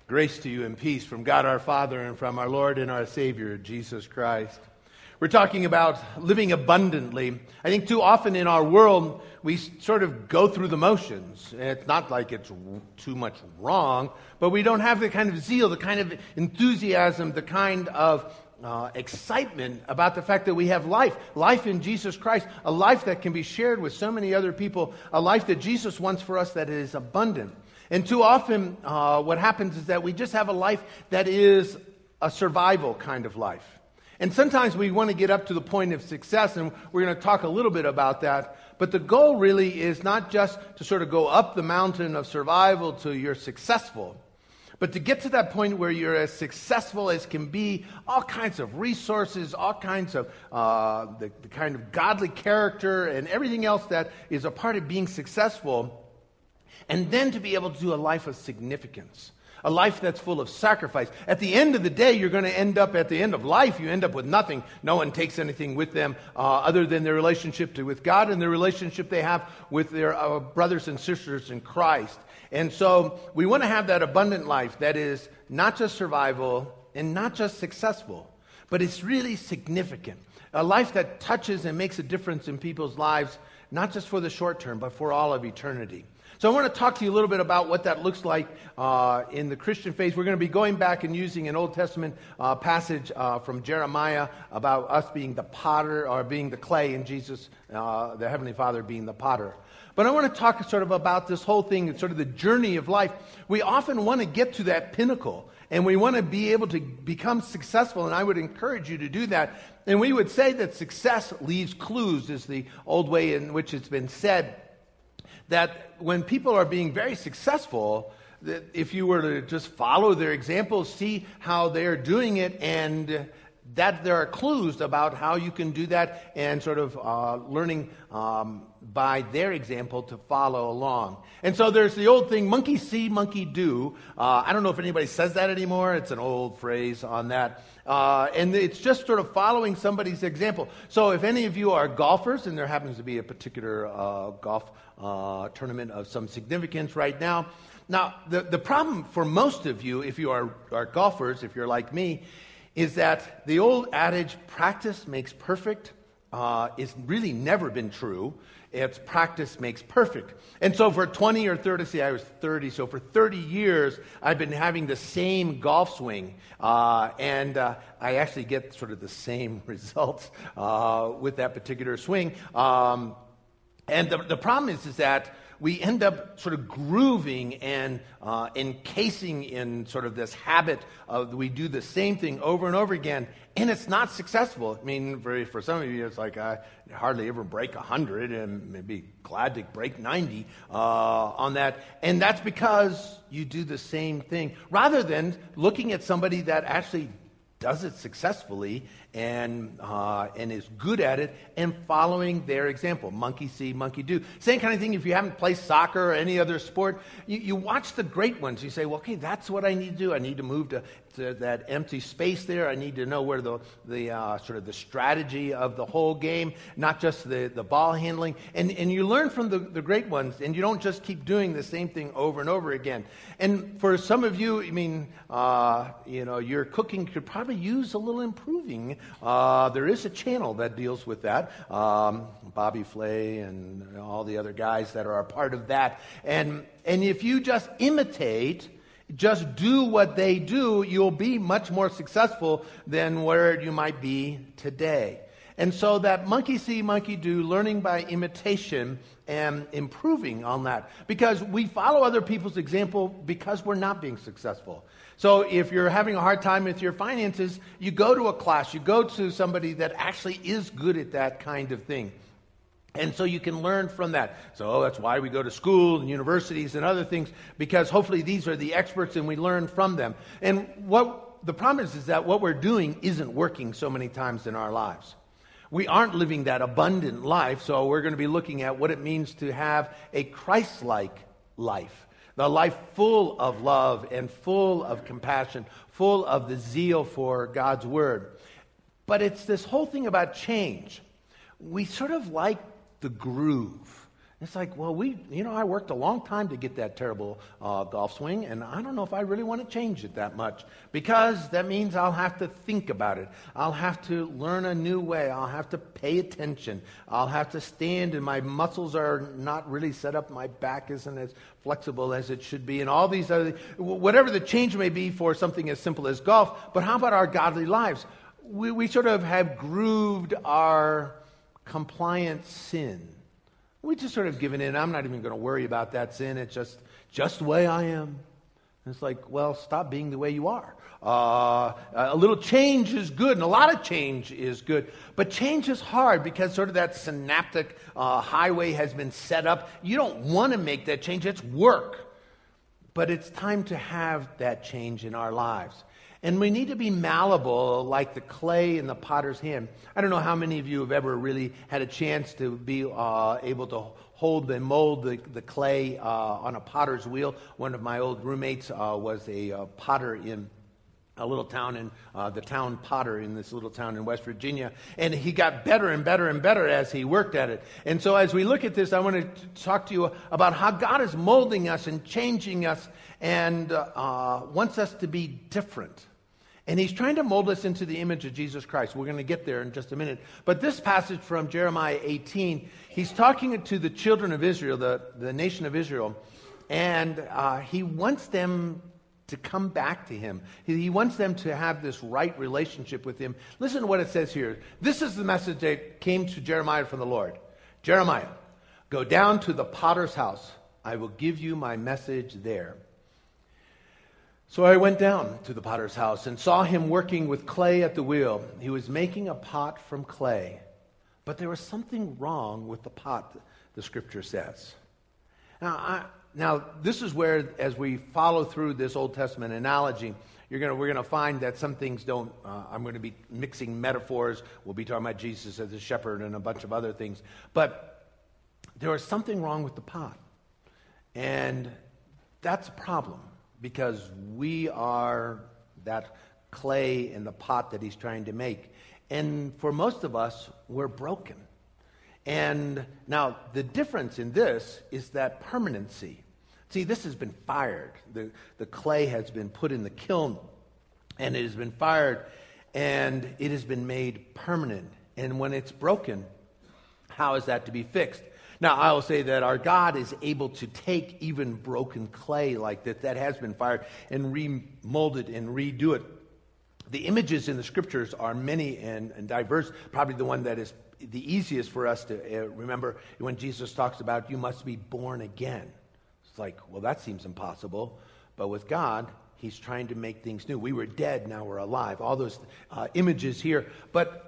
Grace to you and peace from God our Father and from our Lord and our Savior, Jesus Christ. We're talking about living abundantly. I think too often in our world, we sort of go through the motions. It's not like it's too much wrong, but we don't have the kind of zeal, the kind of enthusiasm, the kind of excitement about the fact that we have life in Jesus Christ, a life that can be shared with so many other people, a life that Jesus wants for us that is abundant. And too often, what happens is that we just have a life that is a survival kind of life. And sometimes we want to get up to the point of success, and we're going to talk a little bit about that. But the goal really is not just to sort of go up the mountain of survival till you're successful, but to get to that point where you're as successful as can be, all kinds of resources, all kinds of the kind of godly character and everything else that is a part of being successful. And then to be able to do a life of significance, a life that's full of sacrifice. At the end of the day, you're going to end up, at the end of life, you end up with nothing. No one takes anything with them other than their relationship with God and the relationship they have with their brothers and sisters in Christ. And so we want to have that abundant life that is not just survival and not just successful, but it's really significant. A life that touches and makes a difference in people's lives, not just for the short term, but for all of eternity. So I want to talk to you a little bit about what that looks like in the Christian faith. We're going to be going back and using an Old Testament passage from Jeremiah about us being the potter or being the clay and Jesus, the Heavenly Father, being the potter. But I want to talk sort of about this whole thing, sort of the journey of life. We often want to get to that pinnacle, and we want to be able to become successful, and I would encourage you to do that. And we would say that success leaves clues, is the old way in which it's been said. That when people are being very successful, that if you were to just follow their examples, see how they're doing it, and that there are clues about how you can do that, and sort of learning by their example to follow along. And so there's the old thing, monkey see, monkey do. I don't know if anybody says that anymore. It's an old phrase on that. And it's just sort of following somebody's example. So if any of you are golfers, and there happens to be a particular golf tournament of some significance right now. Now, the problem for most of you, if you are golfers, if you're like me, is that the old adage, practice makes perfect, is really never been true. It's practice makes perfect. And so for 20 or 30, see, I was 30, so for 30 years, I've been having the same golf swing. And I actually get sort of the same results with that particular swing. And the problem is that we end up sort of grooving and encasing in sort of this habit of we do the same thing over and over again, and it's not successful. I mean, for some of you, it's like I hardly ever break 100, and maybe glad to break 90 on that. And that's because you do the same thing, rather than looking at somebody that actually does it successfully and is good at it and following their example. Monkey see, monkey do. Same kind of thing if you haven't played soccer or any other sport. You watch the great ones. You say, well, okay, that's what I need to do. I need to move to that empty space there. I need to know where the sort of the strategy of the whole game, not just the ball handling. And you learn from the great ones, and you don't just keep doing the same thing over and over again. And for some of you, I mean, your cooking could probably use a little improving. There is a channel that deals with that. Bobby Flay and all the other guys that are a part of that. And if you just imitate, just do what they do, you'll be much more successful than where you might be today. And so that monkey see, monkey do, learning by imitation and improving on that. Because we follow other people's example because we're not being successful. So if you're having a hard time with your finances, you go to a class, you go to somebody that actually is good at that kind of thing. And so you can learn from that. So that's why we go to school and universities and other things, because hopefully these are the experts and we learn from them. And what the problem is that what we're doing isn't working so many times in our lives. We aren't living that abundant life, so we're going to be looking at what it means to have a Christ-like life. The life full of love and full of compassion, full of the zeal for God's Word. But it's this whole thing about change. We sort of like the groove. It's like, well, I worked a long time to get that terrible golf swing, and I don't know if I really want to change it that much, because that means I'll have to think about it. I'll have to learn a new way. I'll have to pay attention. I'll have to stand, and my muscles are not really set up. My back isn't as flexible as it should be, and all these other, whatever the change may be for something as simple as golf. But how about our godly lives? We sort of have grooved our compliant sin. We just sort of given in. I'm not even going to worry about that sin. It's just the way I am. And it's like, well, stop being the way you are. A little change is good, and a lot of change is good. But change is hard because sort of that synaptic highway has been set up. You don't want to make that change. It's work. But it's time to have that change in our lives. And we need to be malleable like the clay in the potter's hand. I don't know how many of you have ever really had a chance to be able to hold and mold the clay on a potter's wheel. One of my old roommates was a potter in a little town in the town potter in this little town in West Virginia. And he got better and better and better as he worked at it. And so as we look at this, I want to talk to you about how God is molding us and changing us and wants us to be different. And he's trying to mold us into the image of Jesus Christ. We're going to get there in just a minute. But this passage from Jeremiah 18, he's talking to the children of Israel, the nation of Israel, and he wants them to come back to him. He wants them to have this right relationship with him. Listen to what it says here. This is the message that came to Jeremiah from the Lord. Jeremiah, go down to the potter's house. I will give you my message there. So I went down to the potter's house and saw him working with clay at the wheel. He was making a pot from clay. But there was something wrong with the pot, the scripture says. Now, this is where, as we follow through this Old Testament analogy, we're going to find that some things don't. I'm going to be mixing metaphors. We'll be talking about Jesus as a shepherd and a bunch of other things. But there was something wrong with the pot. And that's a problem, because we are that clay in the pot that he's trying to make. And for most of us, we're broken. And now the difference in this is that permanency. See, this has been fired. The clay has been put in the kiln, and it has been fired, and it has been made permanent. And when it's broken, how is that to be fixed? Now, I will say that our God is able to take even broken clay like that has been fired and remold it and redo it. The images in the scriptures are many and diverse. Probably the one that is the easiest for us to remember when Jesus talks about you must be born again. It's like, well, that seems impossible. But with God, he's trying to make things new. We were dead, now we're alive. All those images here. But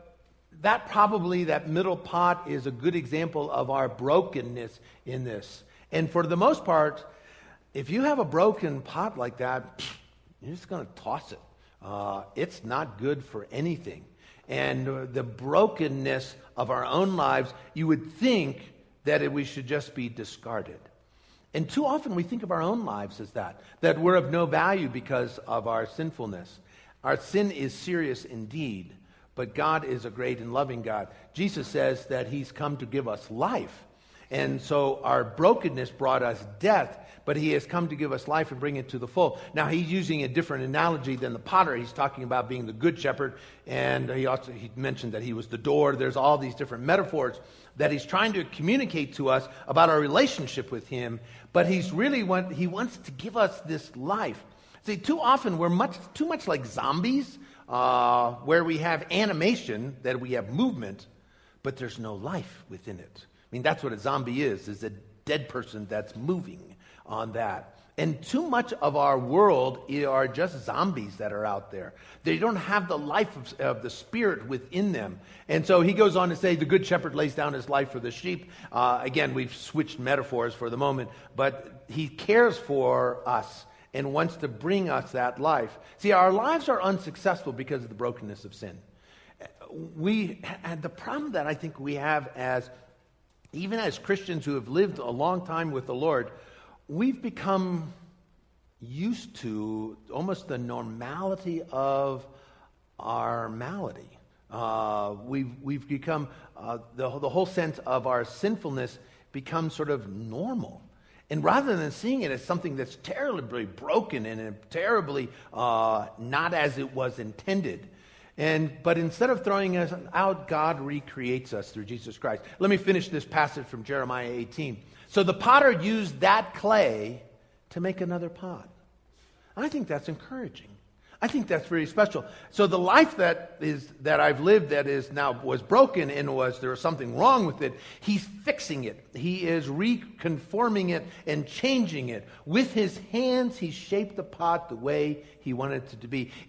that middle pot is a good example of our brokenness in this. And for the most part, if you have a broken pot like that, you're just going to toss it. It's not good for anything. And the brokenness of our own lives, you would think that we should just be discarded. And too often we think of our own lives as that we're of no value because of our sinfulness. Our sin is serious indeed. But God is a great and loving God. Jesus says that he's come to give us life. And so our brokenness brought us death, but he has come to give us life and bring it to the full. Now, he's using a different analogy than the potter. He's talking about being the good shepherd, and he mentioned that he was the door. There's all these different metaphors that he's trying to communicate to us about our relationship with him, but he wants to give us this life. See, too often we're too much like zombies, where we have animation, that we have movement, but there's no life within it. I mean, that's what a zombie is a dead person that's moving on that. And too much of our world are just zombies that are out there. They don't have the life of the Spirit within them. And so he goes on to say, the good shepherd lays down his life for the sheep. Again, we've switched metaphors for the moment, but he cares for us and wants to bring us that life. See, our lives are unsuccessful because of the brokenness of sin. And the problem that I think we have even as Christians who have lived a long time with the Lord, we've become used to almost the normality of our malady. We've become, the whole sense of our sinfulness become sort of normal. And rather than seeing it as something that's terribly broken and terribly not as it was intended, but instead of throwing us out, God recreates us through Jesus Christ. Let me finish this passage from Jeremiah 18. So the potter used that clay to make another pot. I think that's encouraging. I think that's very special. So the life that I've lived that is now was broken and there was something wrong with it, he's fixing it. He is reconforming it and changing it. With his hands, he shaped the pot the way he wanted it to be.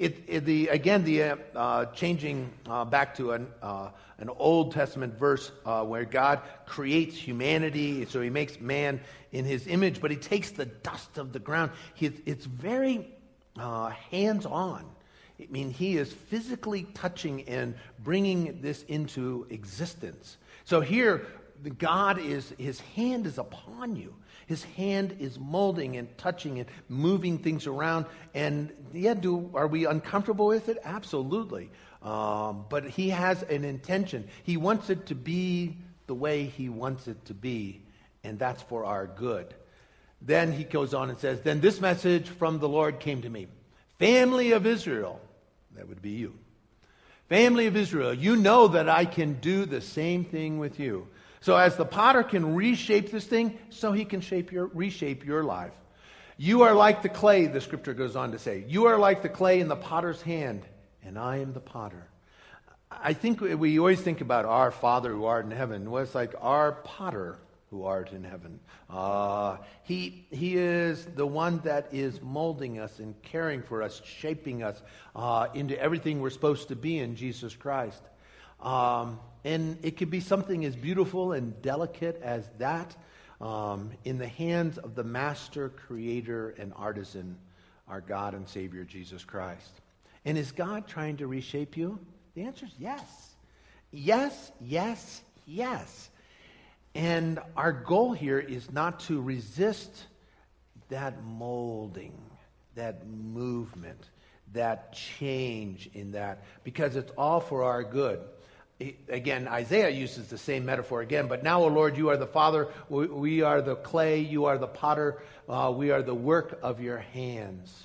Changing back to an Old Testament verse where God creates humanity, so he makes man in his image, but he takes the dust of the ground. It's very hands-on. I mean, he is physically touching and bringing this into existence. So here, his hand is upon you. His hand is molding and touching and moving things around. And are we uncomfortable with it? Absolutely. But he has an intention. He wants it to be the way he wants it to be, and that's for our good. Then he goes on and says, then this message from the Lord came to me. Family of Israel, that would be you. Family of Israel, you know that I can do the same thing with you. So as the potter can reshape this thing, so he can reshape your life. You are like the clay, the scripture goes on to say. You are like the clay in the potter's hand, and I am the potter. I think we always think about our Father who art in heaven. Well, it's like our potter who art in heaven. He is the one that is molding us and caring for us, shaping us into everything we're supposed to be in Jesus Christ. And it could be something as beautiful and delicate as that in the hands of the master, creator, and artisan, our God and Savior, Jesus Christ. And is God trying to reshape you? The answer is yes. Yes, yes, yes. And our goal here is not to resist that molding, that movement, that change in that, because it's all for our good. Again, Isaiah uses the same metaphor again, but now, O Lord, you are the Father, we are the clay, you are the potter, we are the work of your hands.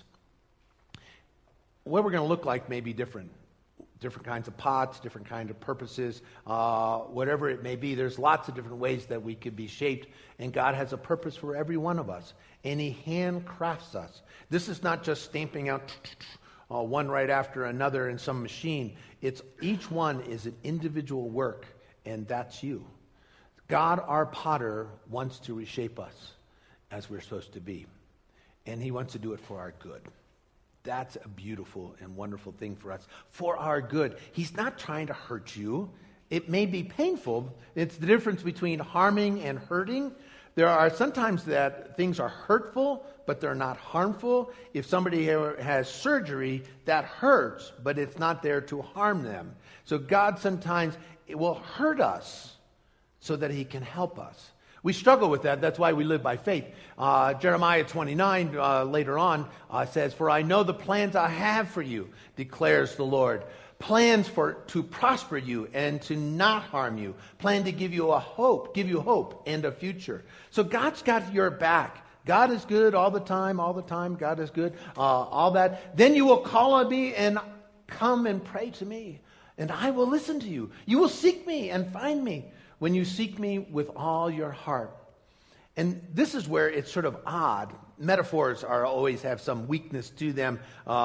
What we're going to look like may be different kinds of pots, different kinds of purposes, whatever it may be. There's lots of different ways that we could be shaped, and God has a purpose for every one of us, and he handcrafts us. This is not just stamping out one right after another in some machine. Each one is an individual work, and that's you. God, our potter, wants to reshape us as we're supposed to be, and he wants to do it for our good. That's a beautiful and wonderful thing for us, for our good. He's not trying to hurt you. It may be painful. It's the difference between harming and hurting. There are sometimes that things are hurtful, but they're not harmful. If somebody has surgery, that hurts, but it's not there to harm them. So God sometimes will hurt us so that he can help us. We struggle with that. That's why we live by faith. Jeremiah 29 later on says, for I know the plans I have for you, declares the Lord. Plans to prosper you and to not harm you. Plan to give you hope and a future. So God's got your back. God is good all the time. God is good. All that. Then you will call on me and come and pray to me, and I will listen to you. You will seek me and find me when you seek me with all your heart. And this is where it's sort of odd. Metaphors always have some weakness to them.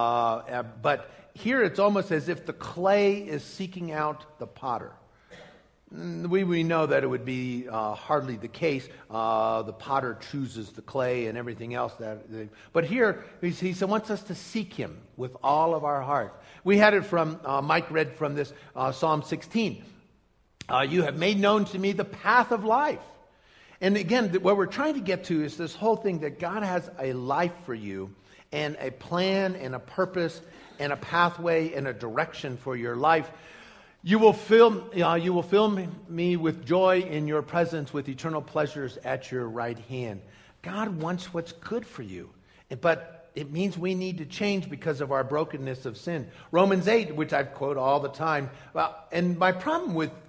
But here it's almost as if the clay is seeking out the potter. We know that it would be hardly the case. The potter chooses the clay and everything else. But here he wants us to seek him with all of our heart. We had it from, Mike read from this Psalm 16. You have made known to me the path of life. And again, what we're trying to get to is this whole thing that God has a life for you and a plan and a purpose and a pathway and a direction for your life. You will fill me with joy in your presence, with eternal pleasures at your right hand. God wants what's good for you. But it means we need to change because of our brokenness of sin. Romans 8, which I quote all the time. And my problem with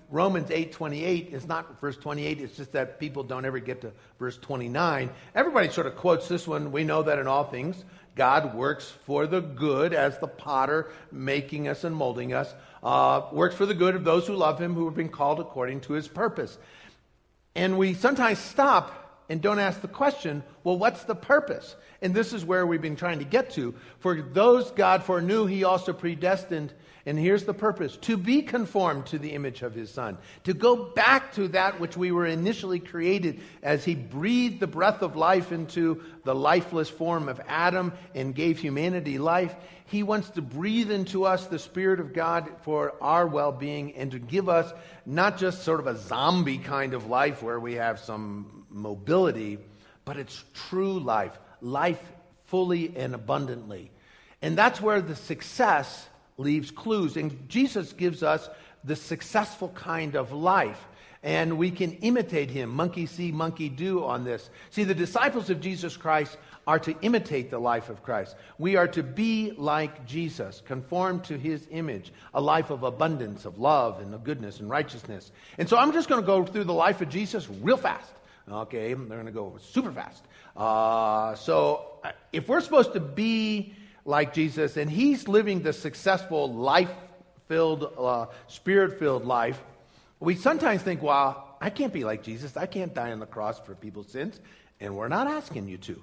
Romans 8:28 is not verse 28. It's just that people don't ever get to verse 29. Everybody sort of quotes this one. We know that in all things, God works for the good as the potter making us and molding us. Works for the good of those who love him, who have been called according to his purpose. And we sometimes stop and don't ask the question, well, what's the purpose? And this is where we've been trying to get to. For those God foreknew, he also predestined. And here's the purpose: to be conformed to the image of his Son, to go back to that which we were initially created as he breathed the breath of life into the lifeless form of Adam and gave humanity life. He wants to breathe into us the Spirit of God for our well-being and to give us not just sort of a zombie kind of life where we have some mobility, but it's true life, life fully and abundantly. And that's where the success leaves clues. And Jesus gives us the successful kind of life. And we can imitate him. Monkey see, monkey do on this. See, the disciples of Jesus Christ are to imitate the life of Christ. We are to be like Jesus, conform to his image, a life of abundance, of love, and of goodness and righteousness. And so I'm just going to go through the life of Jesus real fast. Okay, they're going to go super fast. So if we're supposed to be like Jesus, and he's living the successful, life-filled, spirit-filled life, we sometimes think, well, I can't be like Jesus. I can't die on the cross for people's sins. And we're not asking you to.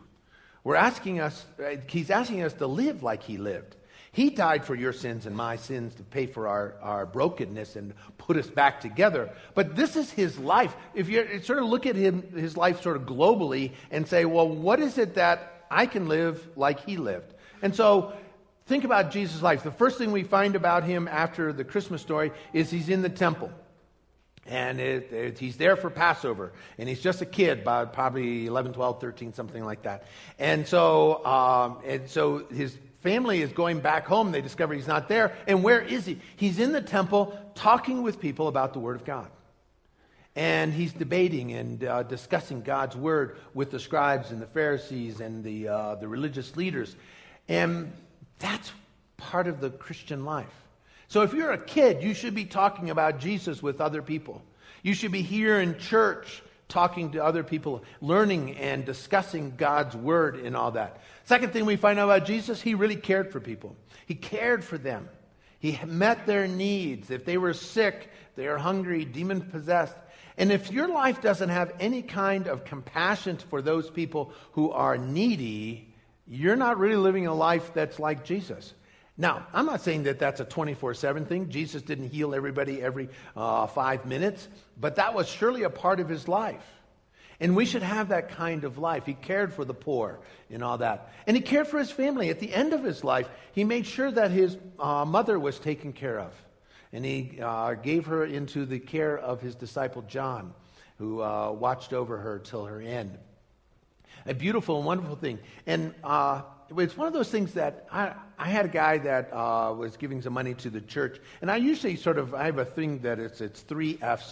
He's asking us to live like he lived. He died for your sins and my sins to pay for our brokenness and put us back together. But this is his life. If you sort of look at his life sort of globally and say, well, what is it that I can live like he lived? And so think about Jesus' life. The first thing we find about him after the Christmas story is he's in the temple. And he's there for Passover. And he's just a kid, about probably 11, 12, 13, something like that. And so his family is going back home. They discover he's not there. And where is he? He's in the temple talking with people about the Word of God. And he's debating and discussing God's Word with the scribes and the Pharisees and the religious leaders. And that's part of the Christian life. So if you're a kid, you should be talking about Jesus with other people. You should be here in church talking to other people, learning and discussing God's Word and all that. Second thing we find out about Jesus, he really cared for people. He cared for them. He met their needs. If they were sick, they are hungry, demon-possessed. And if your life doesn't have any kind of compassion for those people who are needy, you're not really living a life that's like Jesus. Now, I'm not saying that that's a 24/7 thing. Jesus didn't heal everybody every 5 minutes, but that was surely a part of his life. And we should have that kind of life. He cared for the poor and all that. And he cared for his family. At the end of his life, he made sure that his mother was taken care of. And he gave her into the care of his disciple John, who watched over her till her end. A beautiful and wonderful thing. And it's one of those things that I had a guy that was giving some money to the church. And I usually I have a thing that it's 3 F's,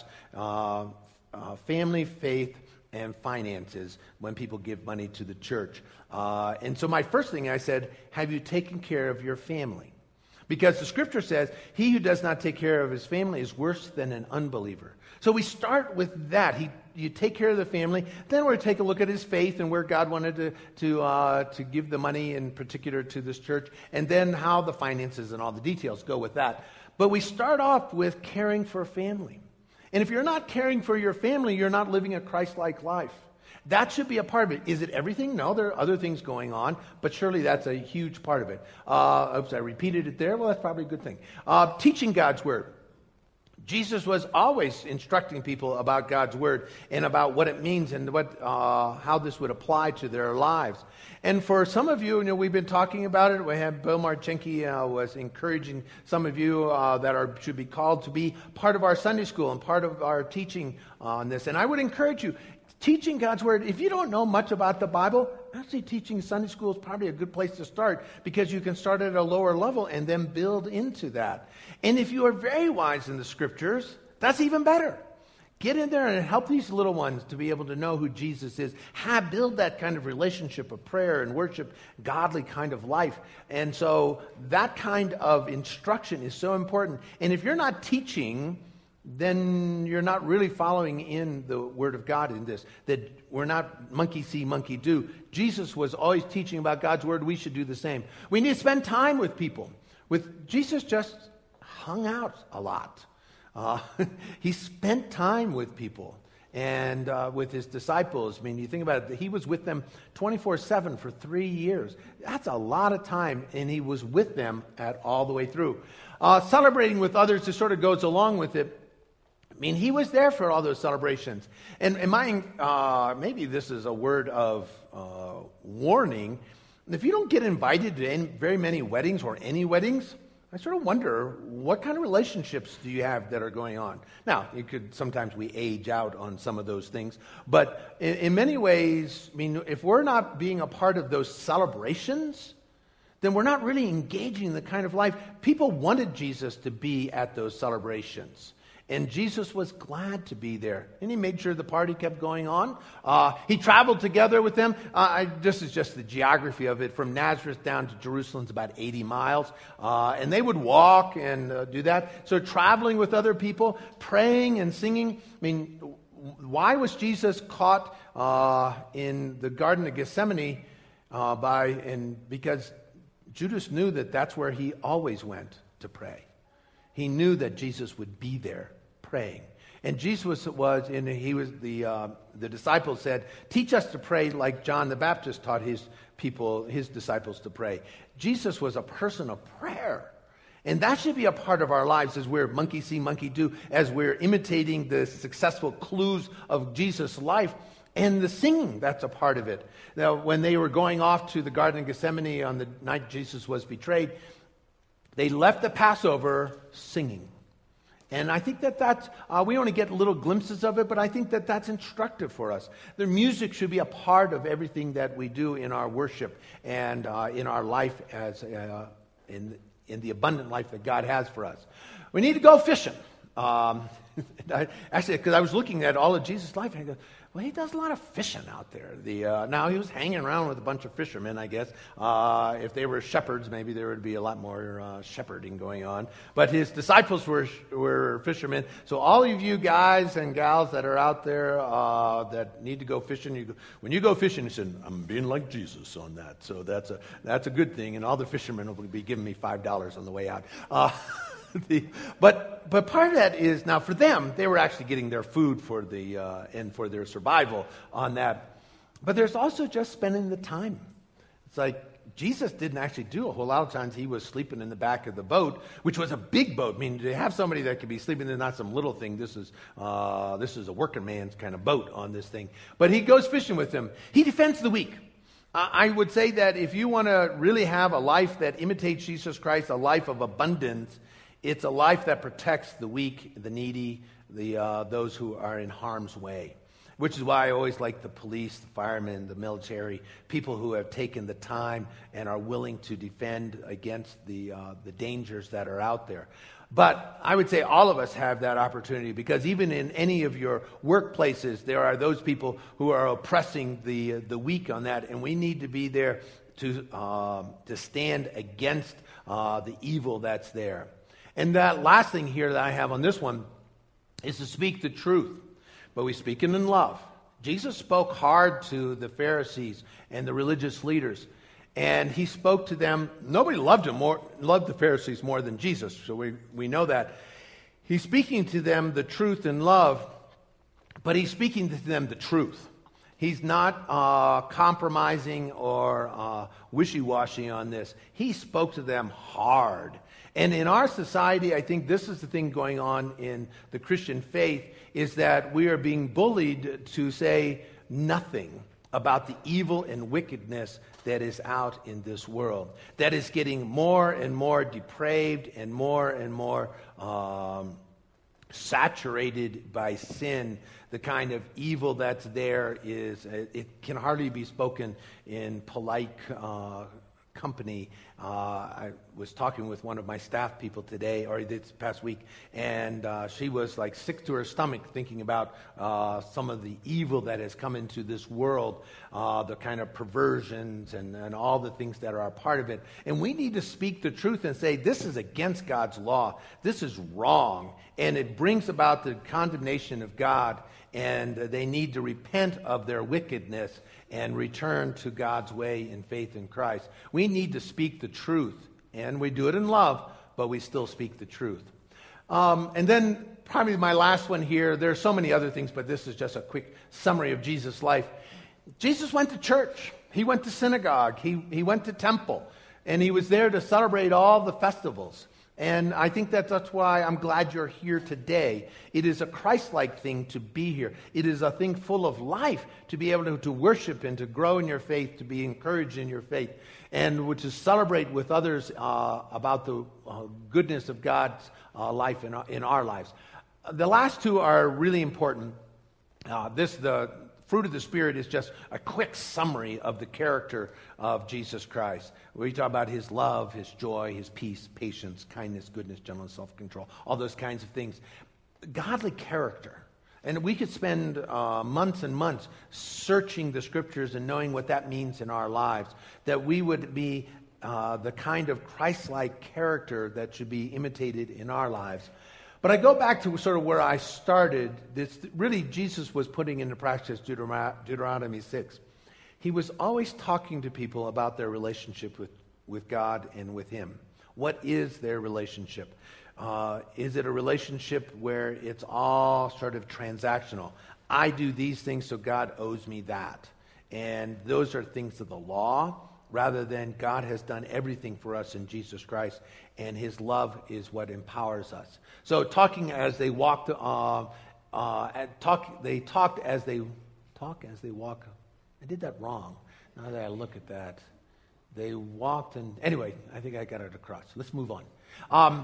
family, faith, and finances when people give money to the church. And so my first thing I said, have you taken care of your family? Because the scripture says, he who does not take care of his family is worse than an unbeliever. So we start with that. You take care of the family. Then we're going to take a look at his faith and where God wanted to give the money in particular to this church. And then how the finances and all the details go with that. But we start off with caring for family. And if you're not caring for your family, you're not living a Christ-like life. That should be a part of it. Is it everything? No, there are other things going on, but surely that's a huge part of it. Oops, I repeated it there. Well, that's probably a good thing. Teaching God's Word. Jesus was always instructing people about God's Word and about what it means and how this would apply to their lives. And for some of you, we've been talking about it. We have Bill Marchenke was encouraging some of you that should be called to be part of our Sunday school and part of our teaching on this. And I would encourage you, teaching God's Word. If you don't know much about the Bible, actually teaching Sunday school is probably a good place to start because you can start at a lower level and then build into that. And if you are very wise in the Scriptures, that's even better. Get in there and help these little ones to be able to know who Jesus is. Build that kind of relationship of prayer and worship, godly kind of life. And so that kind of instruction is so important. And if you're not teaching, then you're not really following in the Word of God in this. That we're not monkey see, monkey do. Jesus was always teaching about God's Word. We should do the same. We need to spend time with people. Jesus just hung out a lot. He spent time with people and with his disciples. I mean, you think about it, he was with them 24/7 for 3 years. That's a lot of time, and he was with them all the way through. Celebrating with others just sort of goes along with it. I mean, he was there for all those celebrations. And maybe this is a word of warning. If you don't get invited to very many weddings or any weddings, I sort of wonder, what kind of relationships do you have that are going on? Now, sometimes we age out on some of those things. But in many ways, I mean, if we're not being a part of those celebrations, then we're not really engaging in the kind of life. People wanted Jesus to be at those celebrations. And Jesus was glad to be there. And he made sure the party kept going on. He traveled together with them. This is just the geography of it. From Nazareth down to Jerusalem is about 80 miles. And they would walk and do that. So traveling with other people, praying and singing. I mean, why was Jesus caught in the Garden of Gethsemane? Because Judas knew that that's where he always went to pray. He knew that Jesus would be there praying. And Jesus the disciples said, teach us to pray like John the Baptist taught his disciples to pray. Jesus was a person of prayer. And that should be a part of our lives as we're monkey see, monkey do, as we're imitating the successful clues of Jesus' life. And the singing, that's a part of it. Now, when they were going off to the Garden of Gethsemane on the night Jesus was betrayed, they left the Passover singing. And I think that's, we only get little glimpses of it, but I think that's instructive for us. The music should be a part of everything that we do in our worship and in our life in the abundant life that God has for us. We need to go fishing. Actually, because I was looking at all of Jesus' life, and I go, well, he does a lot of fishing out there. Now, he was hanging around with a bunch of fishermen, I guess. If they were shepherds, maybe there would be a lot more shepherding going on. But his disciples were fishermen. So all of you guys and gals that are out there that need to go fishing, when you go fishing, you said, I'm being like Jesus on that. So that's a good thing. And all the fishermen will be giving me $5 on the way out. But part of that is, now for them, they were actually getting their food for their survival on that. But there's also just spending the time. It's like Jesus didn't actually do a whole lot of times. He was sleeping in the back of the boat, which was a big boat. I mean, to have somebody that could be sleeping in not some little thing. This is a working man's kind of boat on this thing. But he goes fishing with them. He defends the weak. I would say that if you want to really have a life that imitates Jesus Christ, a life of abundance, it's a life that protects the weak, the needy, those who are in harm's way. Which is why I always like the police, the firemen, the military, people who have taken the time and are willing to defend against the dangers that are out there. But I would say all of us have that opportunity, because even in any of your workplaces, there are those people who are oppressing the weak on that, and we need to be there to stand against the evil that's there. And that last thing here that I have on this one is to speak the truth, but we speak it in love. Jesus spoke hard to the Pharisees and the religious leaders, and he spoke to them. Nobody loved the Pharisees more than Jesus, so we know that. He's speaking to them the truth in love, but he's speaking to them the truth. He's not compromising or wishy-washy on this. He spoke to them hard. And in our society, I think this is the thing going on in the Christian faith, is that we are being bullied to say nothing about the evil and wickedness that is out in this world, that is getting more and more depraved and more saturated by sin. The kind of evil that's there it can hardly be spoken in polite company. was talking with one of my staff people today, or this past week, and she was like sick to her stomach thinking about some of the evil that has come into this world, the kind of perversions and all the things that are a part of it. And we need to speak the truth and say, this is against God's law. This is wrong. And it brings about the condemnation of God, and they need to repent of their wickedness and return to God's way in faith in Christ. We need to speak the truth, and we do it in love, but we still speak the truth. And then probably my last one here, there are so many other things, but this is just a quick summary of Jesus' life. Jesus went to church. He went to synagogue. He went to temple, and he was there to celebrate all the festivals. And I think that's why I'm glad you're here today. It is a Christ-like thing to be here. It is a thing full of life to be able to worship and to grow in your faith, to be encouraged in your faith, and to celebrate with others about the goodness of God's life in our lives. The last two are really important. The fruit of the Spirit is just a quick summary of the character of Jesus Christ. We talk about his love, his joy, his peace, patience, kindness, goodness, gentleness, self-control, all those kinds of things. Godly character. And we could spend months and months searching the Scriptures and knowing what that means in our lives, that we would be the kind of Christ-like character that should be imitated in our lives. But I go back to sort of where I started. This really, Jesus was putting into practice Deuteronomy 6. He was always talking to people about their relationship with God and with him. What is their relationship? Is it a relationship where it's all sort of transactional? I do these things, so God owes me that. And those are things of the law, rather than God has done everything for us in Jesus Christ, and his love is what empowers us. So talking as they walked, they talked as they walk. I did that wrong. Now that I look at that, they walked and anyway, I think I got it across. Let's move on. I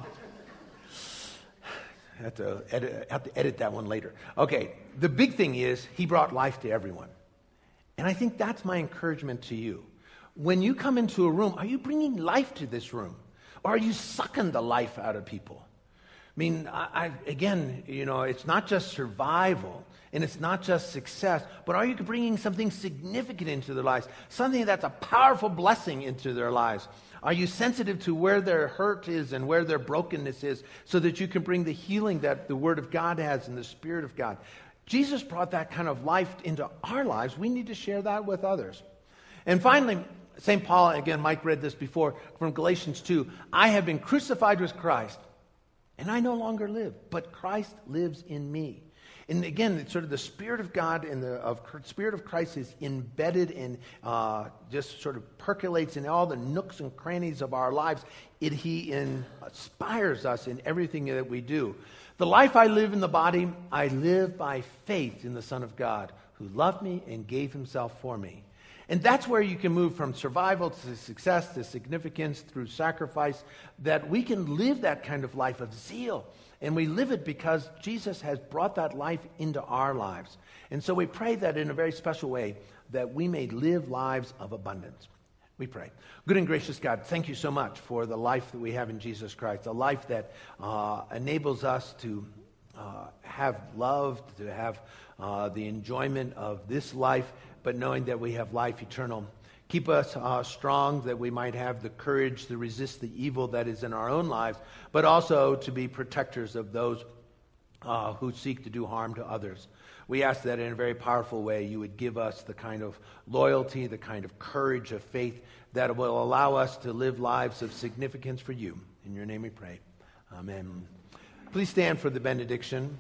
have to edit that one later. Okay, the big thing is he brought life to everyone, and I think that's my encouragement to you. When you come into a room, are you bringing life to this room? Or are you sucking the life out of people? I mean, again, it's not just survival, and it's not just success, but are you bringing something significant into their lives? Something that's a powerful blessing into their lives? Are you sensitive to where their hurt is and where their brokenness is so that you can bring the healing that the Word of God has and the Spirit of God? Jesus brought that kind of life into our lives. We need to share that with others. And finally, St. Paul, again, Mike read this before, from Galatians 2, I have been crucified with Christ, and I no longer live, but Christ lives in me. And again, it's sort of the Spirit of God and the Spirit of Christ is embedded in, just sort of percolates in all the nooks and crannies of our lives. He inspires us in everything that we do. The life I live in the body, I live by faith in the Son of God, who loved me and gave himself for me. And that's where you can move from survival to success to significance through sacrifice, that we can live that kind of life of zeal. And we live it because Jesus has brought that life into our lives. And so we pray that in a very special way, that we may live lives of abundance. We pray. Good and gracious God, thank you so much for the life that we have in Jesus Christ, a life that enables us to have love, to have the enjoyment of this life, but knowing that we have life eternal. Keep us strong, that we might have the courage to resist the evil that is in our own lives, but also to be protectors of those who seek to do harm to others. We ask that in a very powerful way you would give us the kind of loyalty, the kind of courage of faith that will allow us to live lives of significance for you. In your name we pray. Amen. Please stand for the benediction.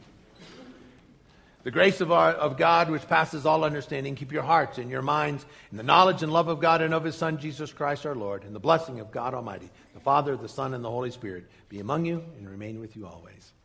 The grace of God, which passes all understanding, keep your hearts and your minds in the knowledge and love of God and of his Son, Jesus Christ our Lord, and the blessing of God Almighty, the Father, the Son, and the Holy Spirit be among you and remain with you always.